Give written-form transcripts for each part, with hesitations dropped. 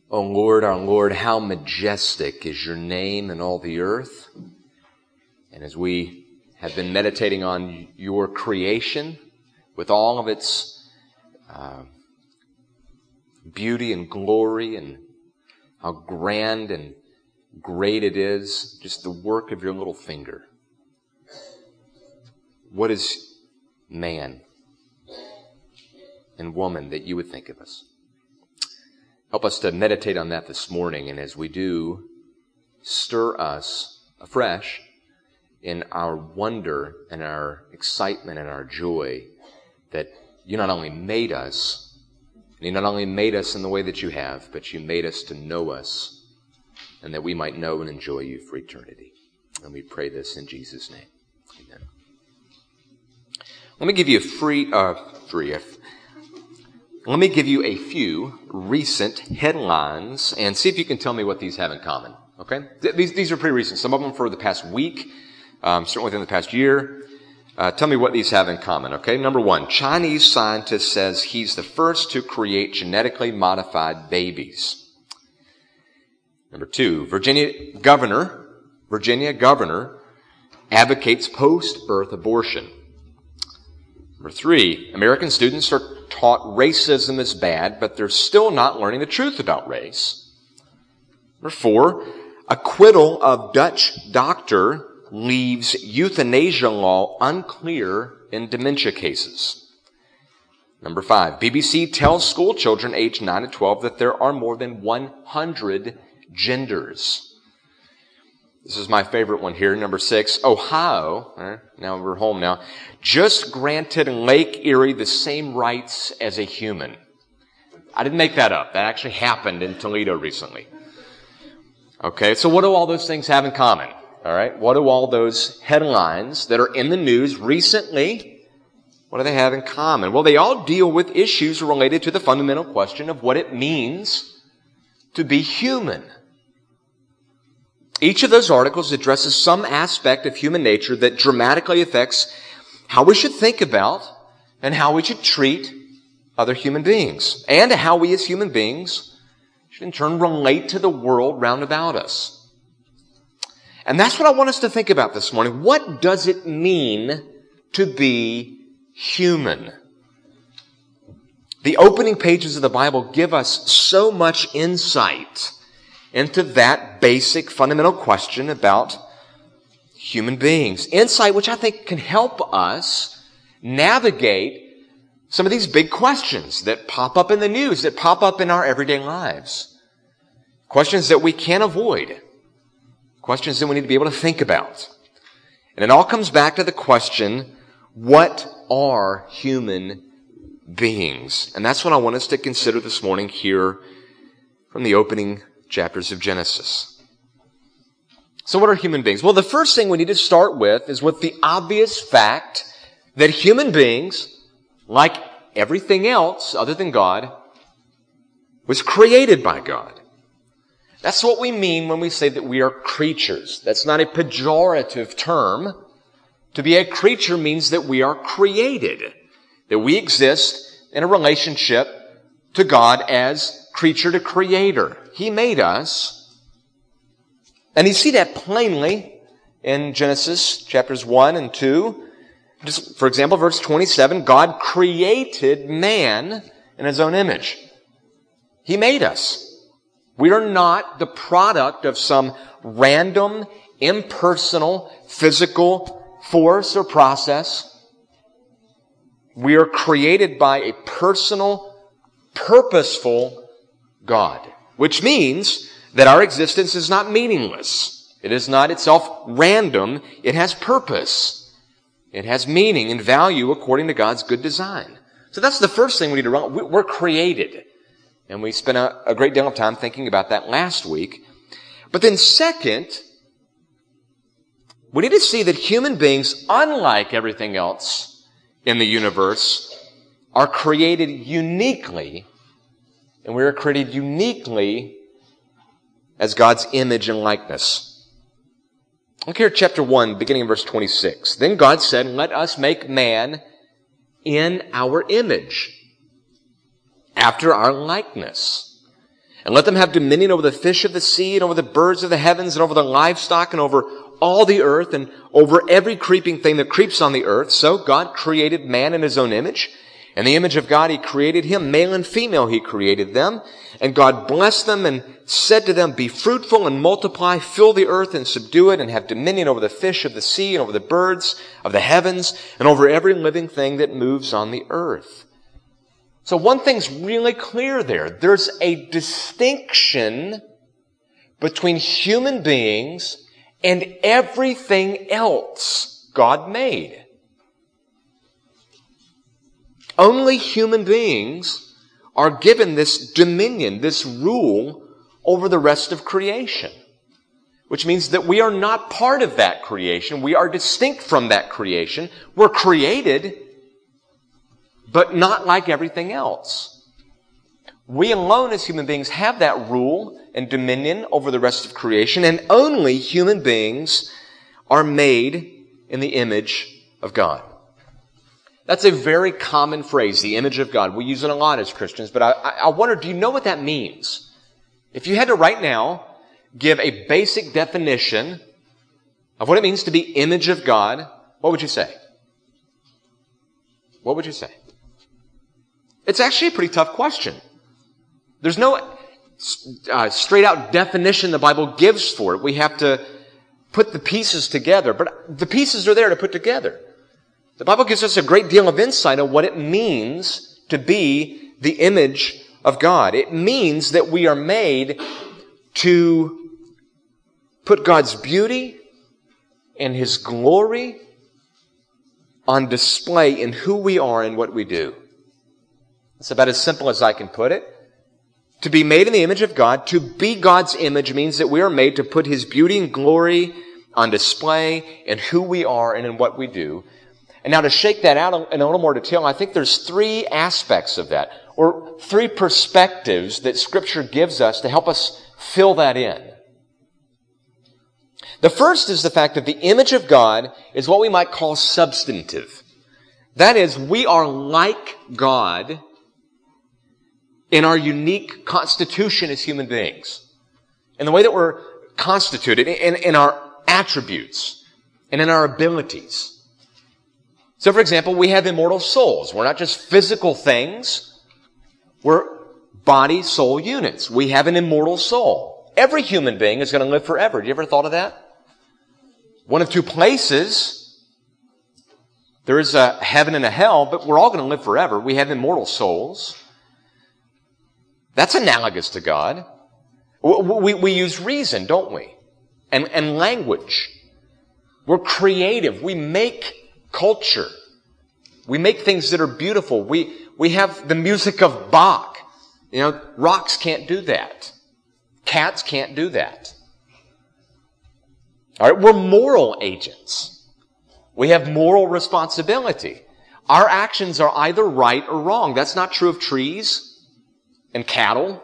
O Lord, our Lord, how majestic is your name in all the earth. And as we have been meditating on your creation with all of its beauty and glory and how grand and great it is, just the work of your little finger. What is man and woman that you would think of us? Help us to meditate on that this morning, and as we do, stir us afresh in our wonder and our excitement and our joy that you not only made us, and you not only made us in the way that you have, but you made us to know us, and that we might know and enjoy you for eternity. And we pray this in Jesus' name. Amen. Let me give you Let me give you a few recent headlines and see if you can tell me what these have in common. Okay? These are pretty recent. Some of them for the past week, certainly within the past year. Tell me what these have in common. Okay? Number one, Chinese scientist says he's the first to create genetically modified babies. Number two, Virginia governor advocates post-birth abortion. Number three, American students are taught racism is bad, but they're still not learning the truth about race. Number four, acquittal of Dutch doctor leaves euthanasia law unclear in dementia cases. Number five, BBC tells school children aged 9 to 12 that there are more than 100 genders. This is my favorite one here. Number six, Ohio, now we're home now, just granted Lake Erie the same rights as a human. I didn't make that up. That actually happened in Toledo recently. Okay, so what do all those things have in common? All right, what do all those headlines that are in the news recently, what do they have in common? Well, they all deal with issues related to the fundamental question of what it means to be human. Each of those articles addresses some aspect of human nature that dramatically affects how we should think about and how we should treat other human beings, and how we as human beings should in turn relate to the world round about us. And that's what I want us to think about this morning. What does it mean to be human? The opening pages of the Bible give us so much insight into that basic fundamental question about human beings. Insight which I think can help us navigate some of these big questions that pop up in the news, that pop up in our everyday lives. Questions that we can't avoid. Questions that we need to be able to think about. And it all comes back to the question, what are human beings? And that's what I want us to consider this morning here from the opening chapters of Genesis. So what are human beings? Well, the first thing we need to start with is with the obvious fact that human beings, like everything else other than God, was created by God. That's what we mean when we say that we are creatures. That's not a pejorative term. To be a creature means that we are created, that we exist in a relationship to God as creature to creator. He made us. And you see that plainly in Genesis chapters 1 and 2. Just, for example, verse 27, God created man in His own image. He made us. We are not the product of some random, impersonal, physical force or process. We are created by a personal, purposeful God, which means that our existence is not meaningless. It is not itself random. It has purpose. It has meaning and value according to God's good design. So that's the first thing we need to realize. We're created. And we spent a great deal of time thinking about that last week. But then second, we need to see that human beings, unlike everything else in the universe, are created uniquely. And we are created uniquely as God's image and likeness. Look here at chapter 1, beginning in verse 26. Then God said, "Let us make man in our image, after our likeness, And let them have dominion over the fish of the sea and over the birds of the heavens and over the livestock and over all the earth and over every creeping thing that creeps on the earth. So God created man in his own image. In the image of God, he created him. Male and female, he created them. And God blessed them and said to them, be fruitful and multiply, fill the earth and subdue it, and have dominion over the fish of the sea and over the birds of the heavens and over every living thing that moves on the earth. So one thing's really clear there. There's a distinction between human beings and everything else God made. Only human beings are given this dominion, this rule over the rest of creation, which means that we are not part of that creation. We are distinct from that creation. We're created, but not like everything else. We alone as human beings have that rule and dominion over the rest of creation, and only human beings are made in the image of God. That's a very common phrase, the image of God. We use it a lot as Christians, but I wonder, do you know what that means? If you had to right now give a basic definition of what it means to be image of God, what would you say? What would you say? It's actually a pretty tough question. There's no straight out definition the Bible gives for it. We have to put the pieces together, but the pieces are there to put together. The Bible gives us a great deal of insight on what it means to be the image of God. It means that we are made to put God's beauty and His glory on display in who we are and what we do. It's about as simple as I can put it. To be made in the image of God, to be God's image, means that we are made to put His beauty and glory on display in who we are and in what we do. And now to shake that out in a little more detail, I think there's three aspects of that, or three perspectives that Scripture gives us to help us fill that in. The first is the fact that the image of God is what we might call substantive. That is, we are like God in our unique constitution as human beings, in the way that we're constituted, in our attributes, and in our abilities. So, for example, we have immortal souls. We're not just physical things. We're body-soul units. We have an immortal soul. Every human being is going to live forever. Have you ever thought of that? One of two places. There is a heaven and a hell, but we're all going to live forever. We have immortal souls. That's analogous to God. We use reason, don't we? And language. We're creative. We make culture. We make things that are beautiful. We have the music of Bach. You know, rocks can't do that. Cats can't do that. All right, we're moral agents. We have moral responsibility. Our actions are either right or wrong. That's not true of trees and cattle.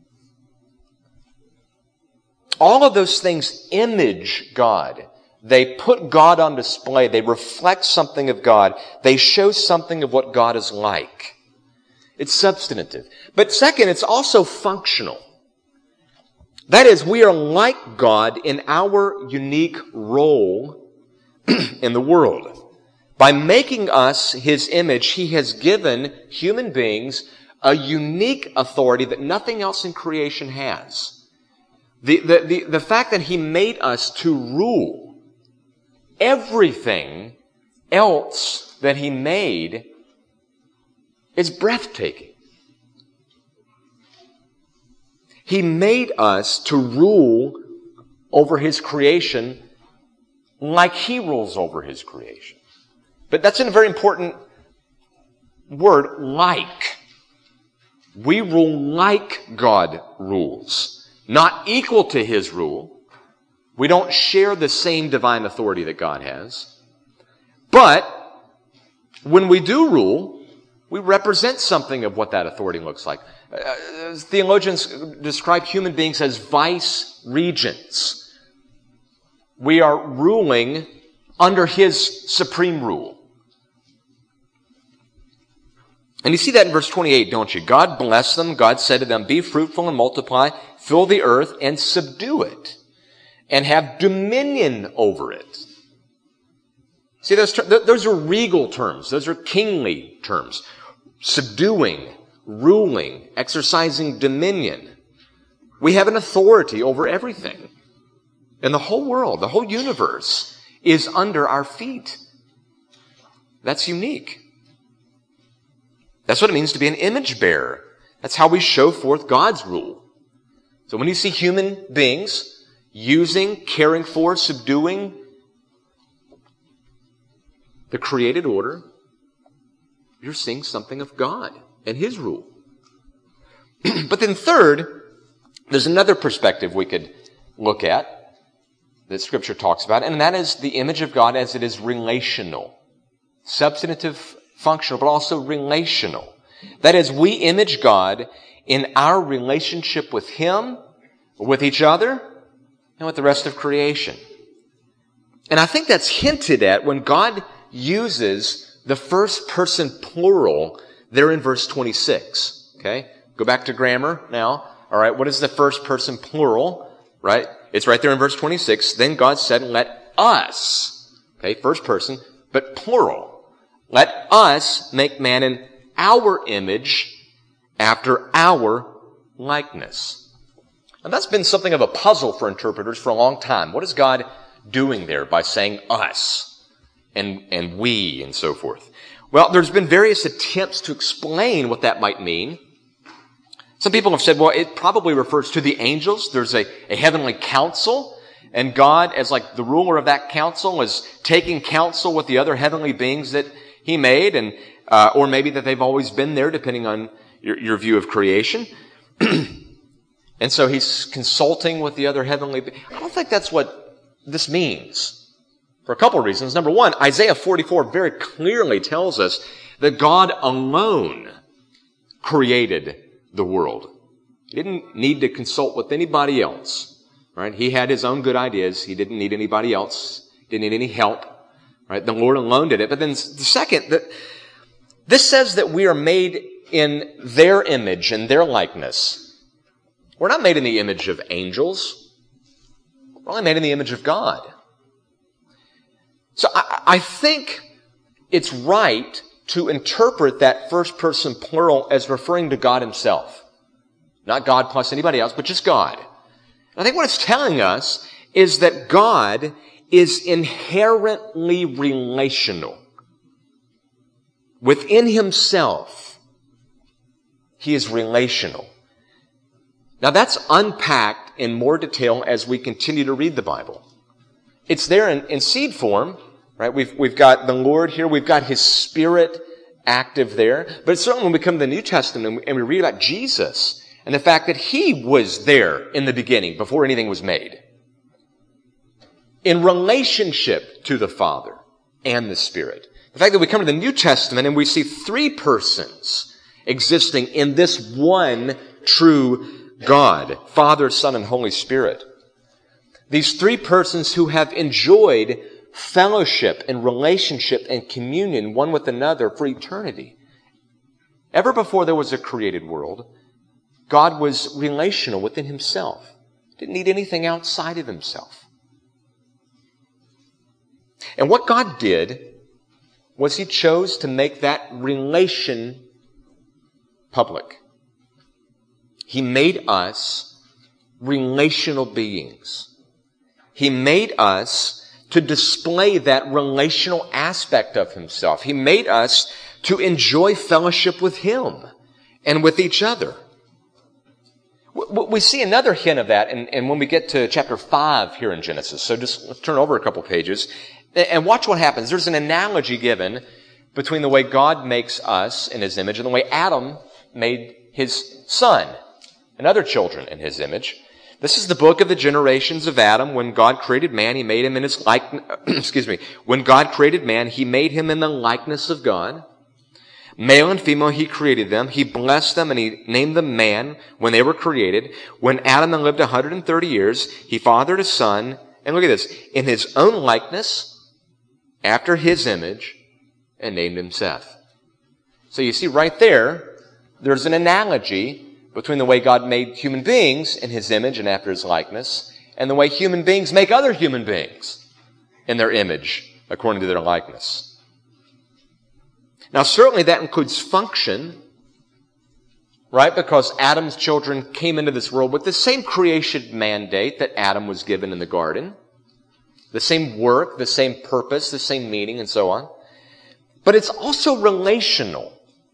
All of those things image God. They put God on display. They reflect something of God. They show something of what God is like. It's substantive. But second, it's also functional. That is, we are like God in our unique role in the world. By making us His image, He has given human beings a unique authority that nothing else in creation has. The fact that He made us to rule everything else that He made is breathtaking. He made us to rule over His creation like He rules over His creation. But that's a very important word, like. We rule like God rules, not equal to His rule. We don't share the same divine authority that God has. But when we do rule, we represent something of what that authority looks like. Theologians describe human beings as vice regents. We are ruling under His supreme rule. And you see that in verse 28, don't you? God blessed them. God said to them, be fruitful and multiply, fill the earth and subdue it, and have dominion over it. See, those are regal terms. Those are kingly terms. Subduing, ruling, exercising dominion. We have an authority over everything. And the whole world, the whole universe is under our feet. That's unique. That's what it means to be an image bearer. That's how we show forth God's rule. So when you see human beings using, caring for, subduing the created order, you're seeing something of God and His rule. But then third, there's another perspective we could look at that Scripture talks about, and that is the image of God as it is relational. Substantive, functional, but also relational. That is, we image God in our relationship with Him, with each other, and with the rest of creation. And I think that's hinted at when God uses the first person plural there in verse 26. Okay? Go back to grammar now. All right, what is the first person plural? Right? It's right there in verse 26. Then God said, let us. Okay, first person, but plural. Let us make man in our image after our likeness. And that's been something of a puzzle for interpreters for a long time. What is God doing there by saying us and we and so forth? Well, there's been various attempts to explain what that might mean. Some people have said, well, it probably refers to the angels. There's a heavenly council, and God, as like the ruler of that council, is taking counsel with the other heavenly beings that He made, and or maybe that they've always been there, depending on your view of creation. And so He's consulting with the other heavenly beings. I don't think that's what this means, for a couple of reasons. Number one, Isaiah 44 very clearly tells us that God alone created the world. He didn't need to consult with anybody else, right? He had His own good ideas. He didn't need anybody else. Didn't need any help, right? The Lord alone did it. But then the second, this says that we are made in their image and their likeness. We're not made in the image of angels. We're only made in the image of God. So I think it's right to interpret that first person plural as referring to God Himself. Not God plus anybody else, but just God. And I think what it's telling us is that God is inherently relational. Within Himself, He is relational. Now that's unpacked in more detail as we continue to read the Bible. It's there in seed form. Right? We've got the Lord here. We've got His Spirit active there. But it's certainly when we come to the New Testament and we read about Jesus and the fact that He was there in the beginning before anything was made. In relationship to the Father and the Spirit. The fact that we come to the New Testament and we see three persons existing in this one true God. Father, Son, and Holy Spirit. These three persons who have enjoyed fellowship and relationship and communion one with another for eternity. Ever before there was a created world, God was relational within Himself. Didn't need anything outside of Himself. And what God did was He chose to make that relation public. He made us relational beings. He made us to display that relational aspect of Himself. He made us to enjoy fellowship with Him and with each other. We see another hint of that and when we get to chapter 5 here in Genesis. So just let's turn over a couple pages and watch what happens. There's an analogy given between the way God makes us in His image and the way Adam made his son and other children in His image. This is the book of the generations of Adam. When God created man, He made him in His likeness. When God created man, He made him in the likeness of God. Male and female, He created them. He blessed them and He named them man when they were created. When Adam had lived 130 years, he fathered a son. And look at this. In his own likeness, after his image, and named him Seth. So you see right there, there's an analogy between the way God made human beings in His image and after His likeness, and the way human beings make other human beings in their image according to their likeness. Now, certainly that includes function, right? Because Adam's children came into this world with the same creation mandate that Adam was given in the garden. The same work, the same purpose, the same meaning, and so on. But it's also relational.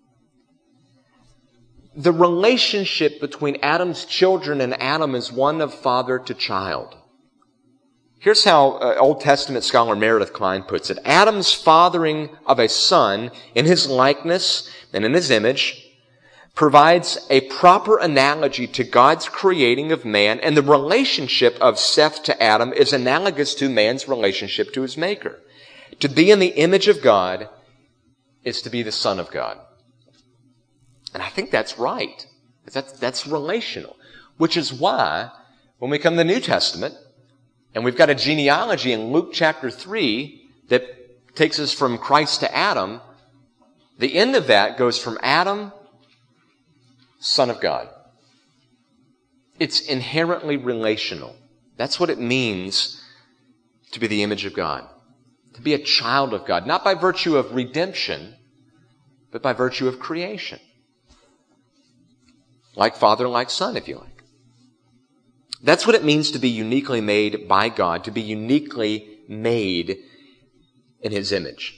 The relationship between Adam's children and Adam is one of father to child. Here's how Old Testament scholar Meredith Kline puts it. Adam's fathering of a son in his likeness and in his image provides a proper analogy to God's creating of man, and the relationship of Seth to Adam is analogous to man's relationship to his Maker. To be in the image of God is to be the son of God. And I think that's right. That's relational. Which is why, when we come to the New Testament, and we've got a genealogy in Luke chapter 3 that takes us from Christ to Adam, the end of that goes from Adam, Son of God. It's inherently relational. That's what it means to be the image of God. To be a child of God. Not by virtue of redemption, but by virtue of creation. Like father, like son, if you like. That's what it means to be uniquely made by God, to be uniquely made in His image.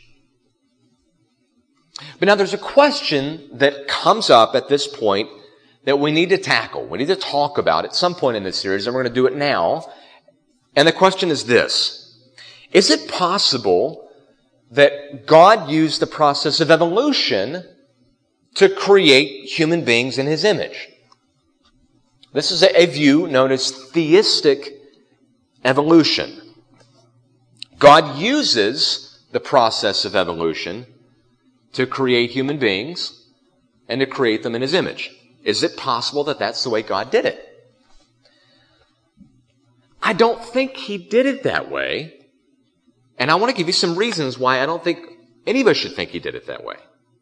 But now there's a question that comes up at this point that we need to tackle. We need to talk about at some point in this series, and we're going to do it now. And the question is this. Is it possible that God used the process of evolution to create human beings in His image? This is a view known as theistic evolution. God uses the process of evolution to create human beings and to create them in His image. Is it possible that that's the way God did it? I don't think He did it that way. And I want to give you some reasons why I don't think any of us should think He did it that way.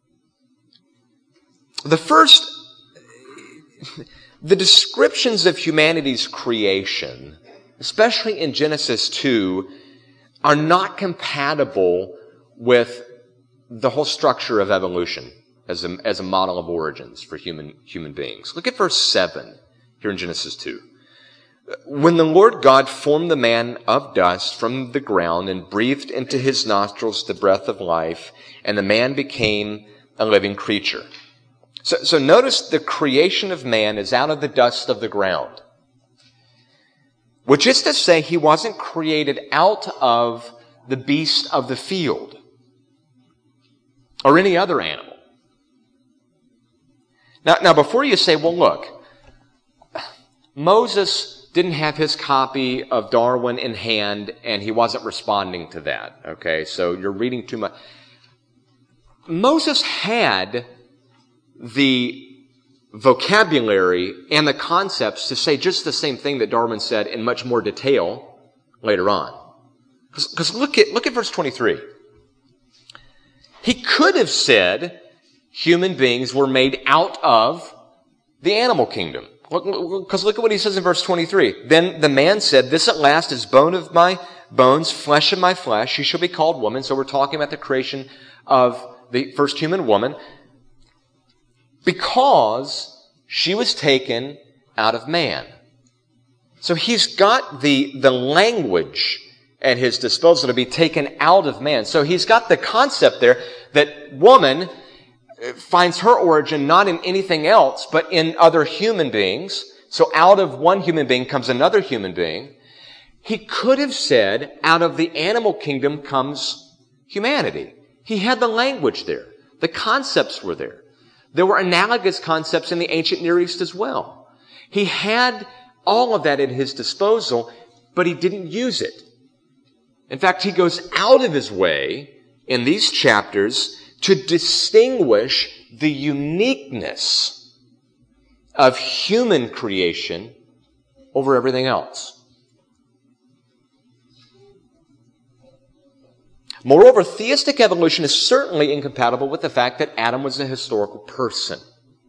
The first, the descriptions of humanity's creation, especially in Genesis 2, are not compatible with the whole structure of evolution as a model of origins for human beings. Look at verse 7 here in Genesis 2. When the Lord God formed the man of dust from the ground and breathed into his nostrils the breath of life, and the man became a living creature. So notice the creation of man is out of the dust of the ground. Which is to say, he wasn't created out of the beast of the field or any other animal. Now, before you say, well, look, Moses didn't have his copy of Darwin in hand and he wasn't responding to that. Okay, so you're reading too much. Moses had the vocabulary and the concepts to say just the same thing that Darwin said in much more detail later on. Because look at verse 23. He could have said human beings were made out of the animal kingdom. Because look at what he says in verse 23. Then the man said, "This at last is bone of my bones, flesh of my flesh. She shall be called woman." So we're talking about the creation of the first human woman. Because she was taken out of man. So he's got the language at his disposal to be taken out of man. So he's got the concept there that woman finds her origin not in anything else, but in other human beings. So out of one human being comes another human being. He could have said, out of the animal kingdom comes humanity. He had the language there. The concepts were there. There were analogous concepts in the ancient Near East as well. He had all of that at his disposal, but he didn't use it. In fact, he goes out of his way in these chapters to distinguish the uniqueness of human creation over everything else. Moreover, theistic evolution is certainly incompatible with the fact that Adam was a historical person.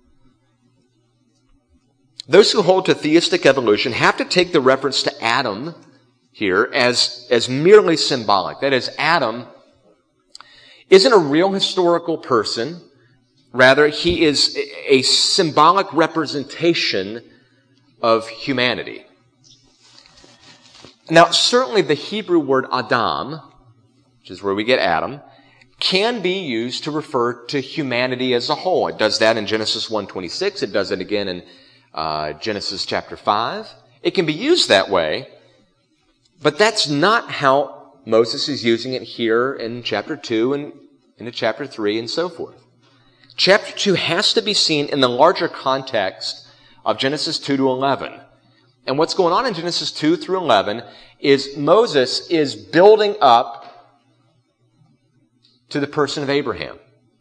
Those who hold to theistic evolution have to take the reference to Adam here as merely symbolic. That is, Adam isn't a real historical person. Rather, he is a symbolic representation of humanity. Now, certainly the Hebrew word Adam, which is where we get Adam, can be used to refer to humanity as a whole. It does that in Genesis 1:26. It does it again in Genesis chapter 5. It can be used that way, but that's not how Moses is using it here in chapter 2 and into chapter 3 and so forth. Chapter 2 has to be seen in the larger context of Genesis 2 to 11. And what's going on in Genesis 2 through 11 is Moses is building up to the person of Abraham.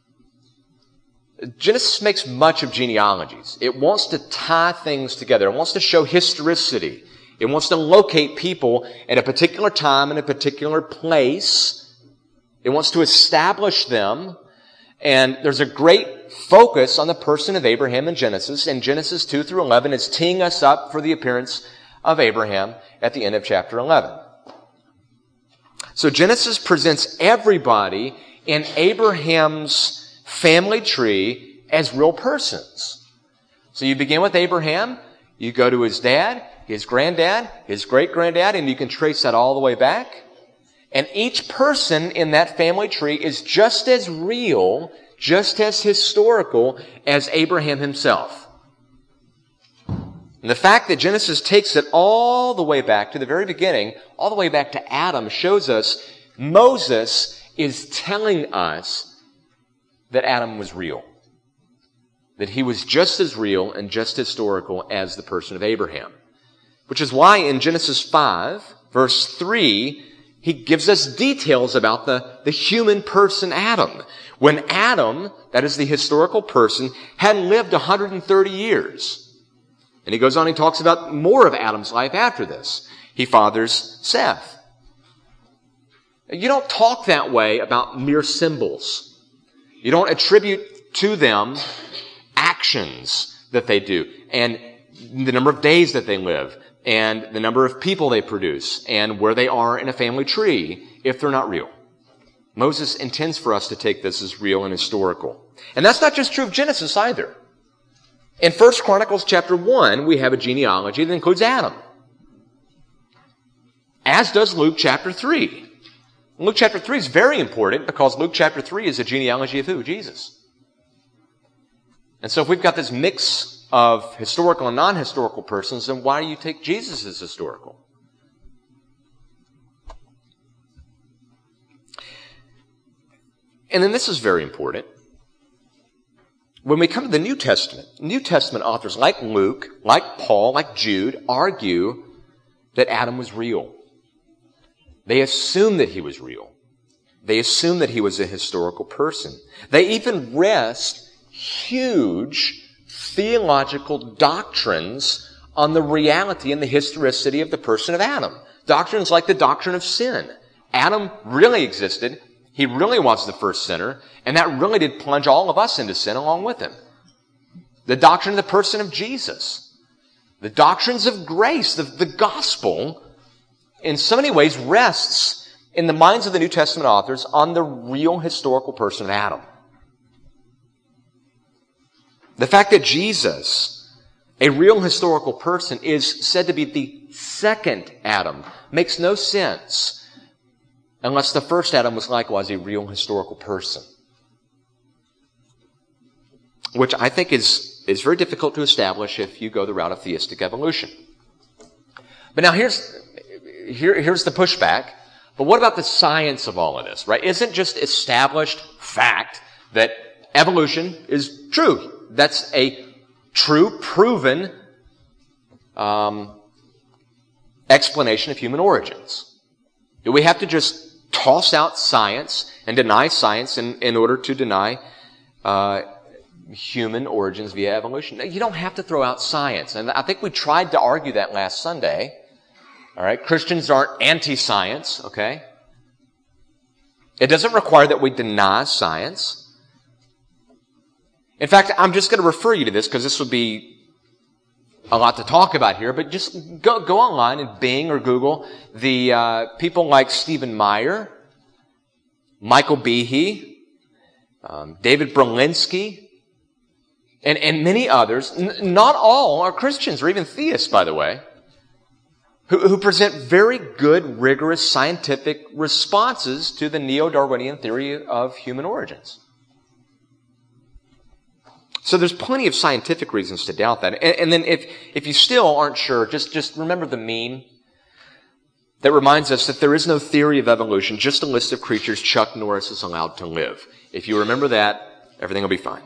Genesis makes much of genealogies. It wants to tie things together. It wants to show historicity. It wants to locate people at a particular time in a particular place. It wants to establish them. And there's a great focus on the person of Abraham in Genesis. And Genesis 2 through 11 is teeing us up for the appearance of Abraham at the end of chapter 11. So Genesis presents everybody in Abraham's family tree as real persons. So you begin with Abraham, you go to his dad, his granddad, his great-granddad, and you can trace that all the way back. And each person in that family tree is just as real, just as historical as Abraham himself. And the fact that Genesis takes it all the way back to the very beginning, all the way back to Adam, shows us Moses is telling us that Adam was real. That he was just as real and just historical as the person of Abraham. Which is why in Genesis 5, verse 3, he gives us details about the human person Adam. When Adam, that is the historical person, had lived 130 years. And he goes on, he talks about more of Adam's life after this. He fathers Seth. You don't talk that way about mere symbols. You don't attribute to them actions that they do, and the number of days that they live, and the number of people they produce, and where they are in a family tree, if they're not real. Moses intends for us to take this as real and historical. And that's not just true of Genesis either. In 1 Chronicles chapter 1, we have a genealogy that includes Adam. As does Luke chapter 3. Luke chapter 3 is very important because Luke chapter 3 is a genealogy of who? Jesus. And so if we've got this mix of historical and non-historical persons, then why do you take Jesus as historical? And then this is very important. When we come to the New Testament authors like Luke, like Paul, like Jude, argue that Adam was real. They assume that he was real. They assume that he was a historical person. They even wrest huge theological doctrines on the reality and the historicity of the person of Adam. Doctrines like the doctrine of sin. Adam really existed. He really was the first sinner, and that really did plunge all of us into sin along with him. The doctrine of the person of Jesus. The doctrines of grace, the gospel, in so many ways rests in the minds of the New Testament authors on the real historical person of Adam. The fact that Jesus, a real historical person, is said to be the second Adam makes no sense unless the first Adam was likewise a real historical person. Which I think is very difficult to establish if you go the route of theistic evolution. But now here's the pushback. But what about the science of all of this, right? Isn't just established fact that evolution is true? That's a true, proven explanation of human origins. Do we have to just toss out science and deny science in order to deny human origins via evolution? You don't have to throw out science. And I think we tried to argue that last Sunday. All right, Christians aren't anti-science, okay? It doesn't require that we deny science. In fact, I'm just going to refer you to this because this would be a lot to talk about here, but just go online and Bing or Google the people like Stephen Meyer, Michael Behe, David Berlinski, and many others. Not all are Christians or even theists, by the way, who present very good, rigorous scientific responses to the neo-Darwinian theory of human origins. So there's plenty of scientific reasons to doubt that. And then if you still aren't sure, just remember the meme that reminds us that there is no theory of evolution, just a list of creatures Chuck Norris is allowed to live. If you remember that, everything will be fine.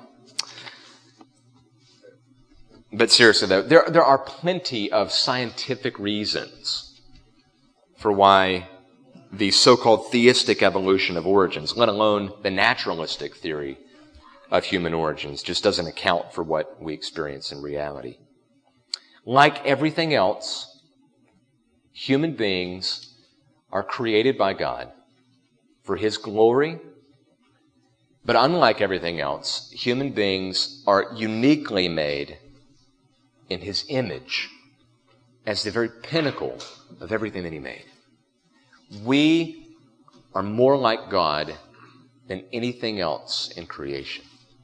But seriously though, there are plenty of scientific reasons for why the so-called theistic evolution of origins, let alone the naturalistic theory of human origins, just doesn't account for what we experience in reality. Like everything else, human beings are created by God for His glory, but unlike everything else, human beings are uniquely made in His image as the very pinnacle of everything that He made. We are more like God than anything else in creation.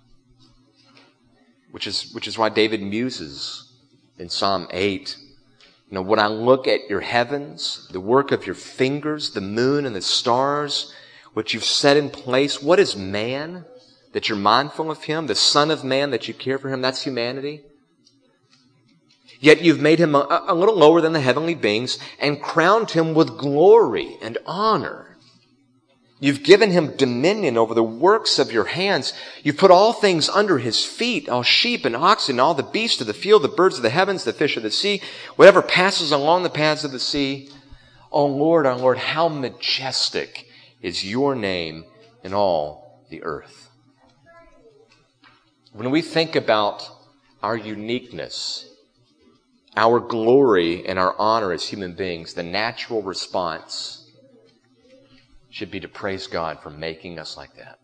Which is why David muses in Psalm 8, when I look at your heavens, the work of your fingers, the moon and the stars, which you've set in place, what is man that you're mindful of him? The Son of Man that you care for him, that's humanity. Yet you've made him a little lower than the heavenly beings and crowned him with glory and honor. You've given him dominion over the works of your hands. You've put all things under his feet, all sheep and oxen, all the beasts of the field, the birds of the heavens, the fish of the sea, whatever passes along the paths of the sea. Oh Lord, our Lord, how majestic is your name in all the earth. When we think about our uniqueness, our glory and our honor as human beings, the natural response should be to praise God for making us like that.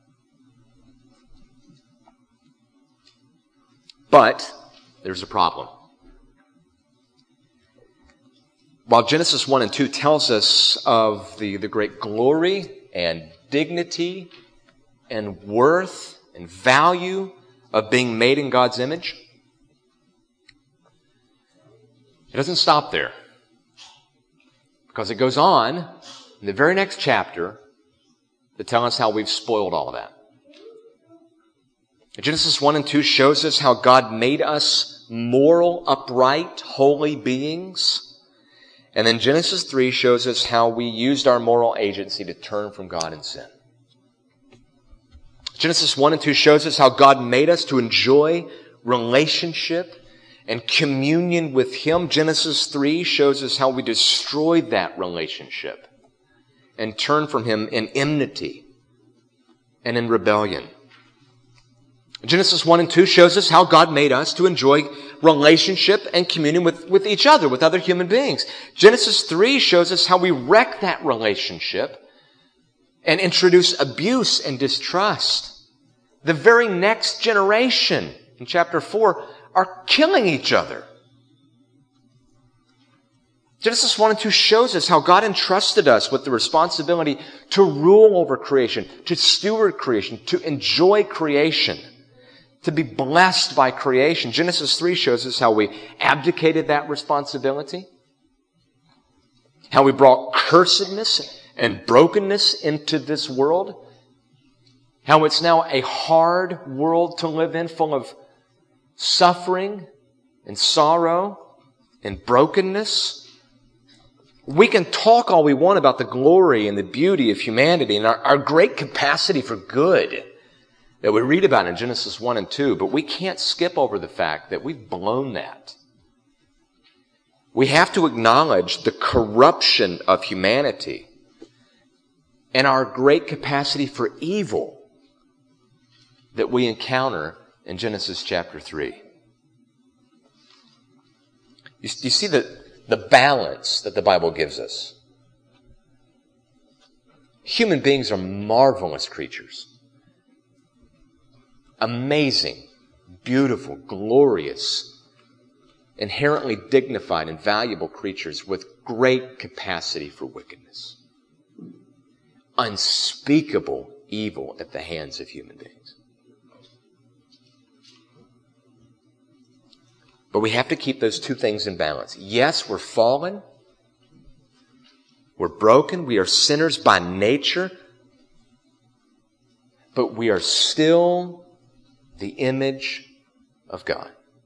But there's a problem. While Genesis 1 and 2 tells us of the great glory and dignity and worth and value of being made in God's image, it doesn't stop there. Because it goes on in the very next chapter to tell us how we've spoiled all of that. Genesis 1 and 2 shows us how God made us moral, upright, holy beings. And then Genesis 3 shows us how we used our moral agency to turn from God and sin. Genesis 1 and 2 shows us how God made us to enjoy relationship and communion with Him. Genesis 3 shows us how we destroyed that relationship and turn from Him in enmity and in rebellion. Genesis 1 and 2 shows us how God made us to enjoy relationship and communion with each other, with other human beings. Genesis 3 shows us how we wreck that relationship and introduce abuse and distrust. The very next generation, in chapter 4, are killing each other. Genesis 1 and 2 shows us how God entrusted us with the responsibility to rule over creation, to steward creation, to enjoy creation, to be blessed by creation. Genesis 3 shows us how we abdicated that responsibility, how we brought cursedness and brokenness into this world, how it's now a hard world to live in, full of suffering and sorrow and brokenness. We can talk all we want about the glory and the beauty of humanity and our great capacity for good that we read about in Genesis 1 and 2, but we can't skip over the fact that we've blown that. We have to acknowledge the corruption of humanity and our great capacity for evil that we encounter in Genesis chapter 3. You see the balance that the Bible gives us. Human beings are marvelous creatures. Amazing, beautiful, glorious, inherently dignified and valuable creatures with great capacity for wickedness. Unspeakable evil at the hands of human beings. But we have to keep those two things in balance. Yes, we're fallen. We're broken. We are sinners by nature. But we are still the image of God.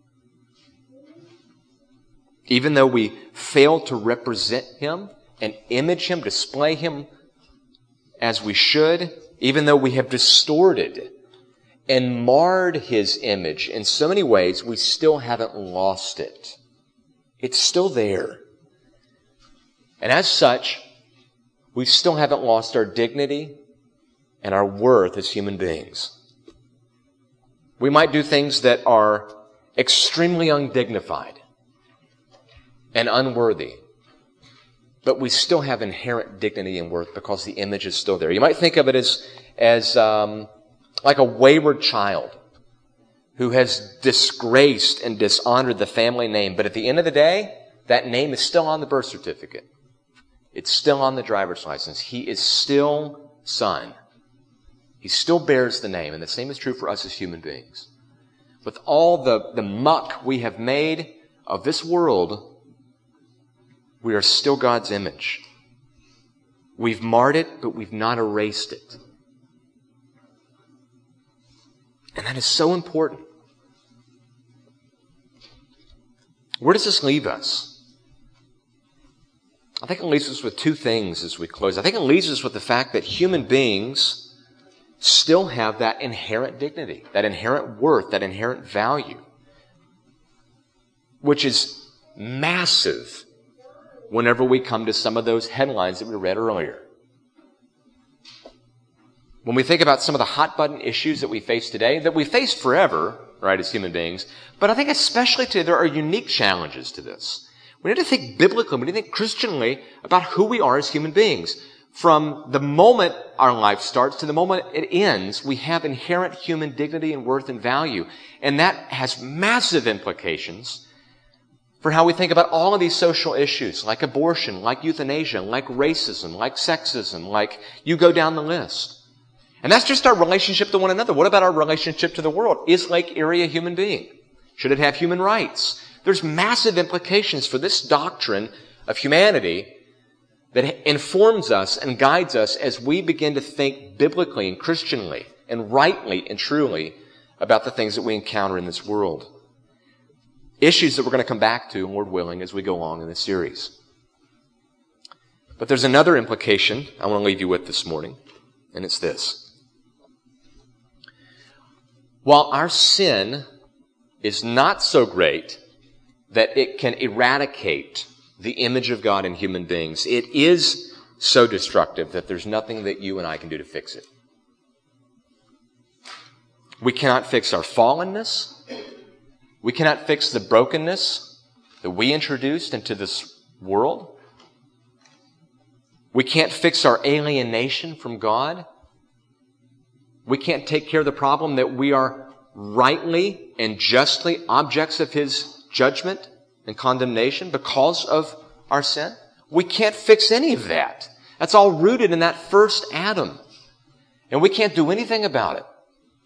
Even though we fail to represent Him and image Him, display Him as we should, even though we have distorted and marred His image in so many ways, we still haven't lost it. It's still there. And as such, we still haven't lost our dignity and our worth as human beings. We might do things that are extremely undignified and unworthy, but we still have inherent dignity and worth because the image is still there. You might think of it as like a wayward child who has disgraced and dishonored the family name, but at the end of the day, that name is still on the birth certificate. It's still on the driver's license. He is still son. He still bears the name, and the same is true for us as human beings. With all the muck we have made of this world, we are still God's image. We've marred it, but we've not erased it. And that is so important. Where does this leave us? I think it leaves us with two things as we close. I think it leaves us with the fact that human beings still have that inherent dignity, that inherent worth, that inherent value, which is massive whenever we come to some of those headlines that we read earlier. When we think about some of the hot-button issues that we face today, that we face forever, right, as human beings, but I think especially today there are unique challenges to this. We need to think biblically, we need to think Christianly about who we are as human beings. From the moment our life starts to the moment it ends, we have inherent human dignity and worth and value. And that has massive implications for how we think about all of these social issues, like abortion, like euthanasia, like racism, like sexism, like you go down the list. And that's just our relationship to one another. What about our relationship to the world? Is Lake Erie a human being? Should it have human rights? There's massive implications for this doctrine of humanity that informs us and guides us as we begin to think biblically and Christianly and rightly and truly about the things that we encounter in this world. Issues that we're going to come back to, Lord willing, as we go along in this series. But there's another implication I want to leave you with this morning, and it's this. While our sin is not so great that it can eradicate the image of God in human beings, it is so destructive that there's nothing that you and I can do to fix it. We cannot fix our fallenness. We cannot fix the brokenness that we introduced into this world. We can't fix our alienation from God. We can't take care of the problem that we are rightly and justly objects of His judgment and condemnation because of our sin. We can't fix any of that. That's all rooted in that first Adam. And we can't do anything about it.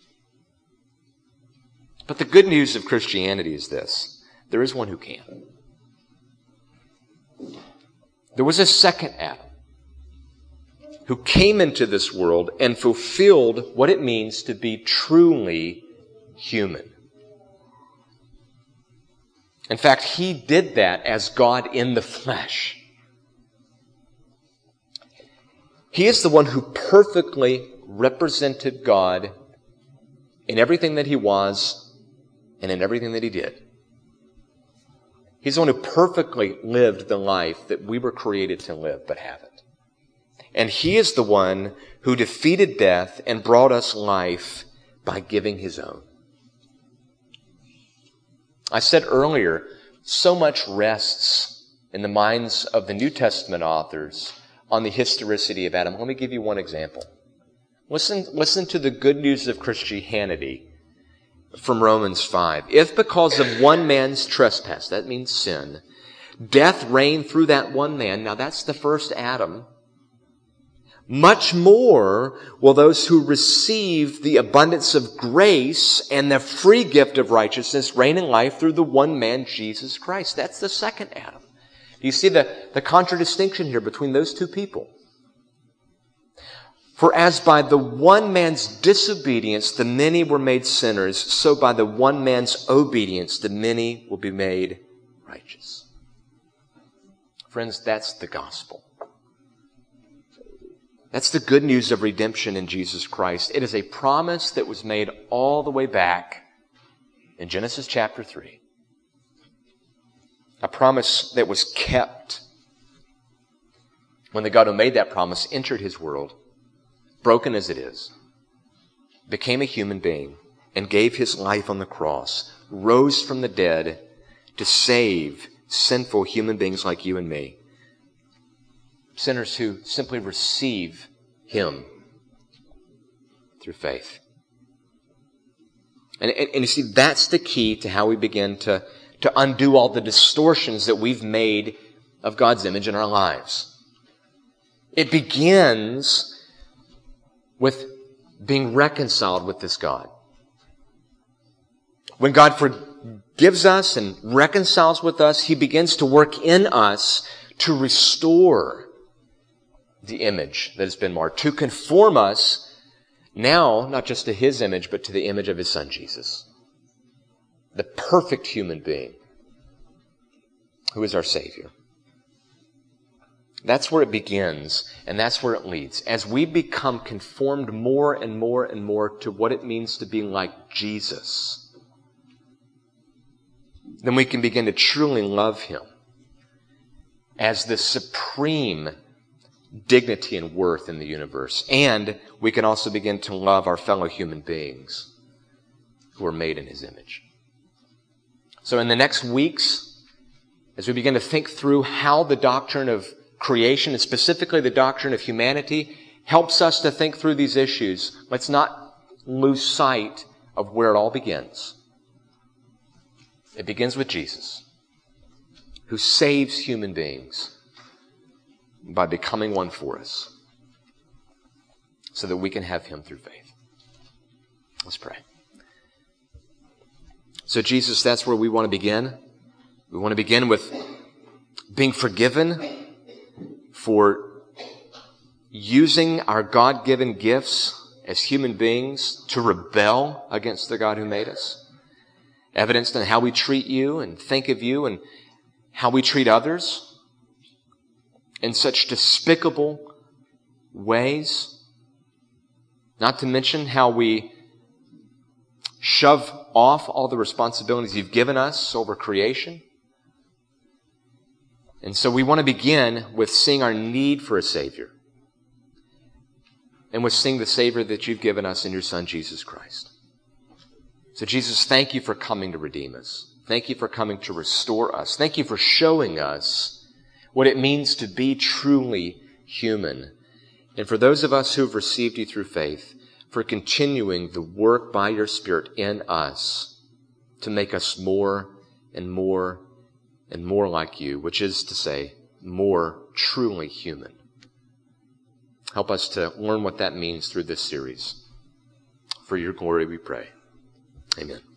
But the good news of Christianity is this. There is one who can. There was a second Adam who came into this world and fulfilled what it means to be truly human. In fact, He did that as God in the flesh. He is the one who perfectly represented God in everything that He was and in everything that He did. He's the one who perfectly lived the life that we were created to live but haven't. And He is the one who defeated death and brought us life by giving His own. I said earlier, so much rests in the minds of the New Testament authors on the historicity of Adam. Let me give you one example. Listen to the good news of Christianity from Romans 5. If because of one man's trespass, that means sin, death reigned through that one man, now that's the first Adam, much more will those who receive the abundance of grace and the free gift of righteousness reign in life through the one man, Jesus Christ. That's the second Adam. Do you see the contradistinction here between those two people? For as by the one man's disobedience the many were made sinners, so by the one man's obedience the many will be made righteous. Friends, that's the gospel. That's the good news of redemption in Jesus Christ. It is a promise that was made all the way back in Genesis chapter 3. A promise that was kept when the God who made that promise entered his world, broken as it is, became a human being and gave his life on the cross, rose from the dead to save sinful human beings like you and me. Sinners who simply receive him through faith. And you see, that's the key to how we begin to undo all the distortions that we've made of God's image in our lives. It begins with being reconciled with this God. When God forgives us and reconciles with us, he begins to work in us to restore the image that has been marred, to conform us now not just to his image, but to the image of his Son, Jesus, the perfect human being who is our Savior. That's where it begins, and that's where it leads. As we become conformed more and more and more to what it means to be like Jesus, then we can begin to truly love him as the supreme dignity and worth in the universe. And we can also begin to love our fellow human beings who are made in his image. So in the next weeks, as we begin to think through how the doctrine of creation, and specifically the doctrine of humanity, helps us to think through these issues, let's not lose sight of where it all begins. It begins with Jesus, who saves human beings by becoming one for us so that we can have him through faith. Let's pray. So Jesus, that's where we want to begin. We want to begin with being forgiven for using our God-given gifts as human beings to rebel against the God who made us. Evidenced in how we treat you and think of you and how we treat others in such despicable ways. Not to mention how we shove off all the responsibilities you've given us over creation. And so we want to begin with seeing our need for a Savior. And with seeing the Savior that you've given us in your Son, Jesus Christ. So Jesus, thank you for coming to redeem us. Thank you for coming to restore us. Thank you for showing us what it means to be truly human. And for those of us who have received you through faith, for continuing the work by your Spirit in us to make us more and more and more like you, which is to say, more truly human. Help us to learn what that means through this series. For your glory we pray. Amen.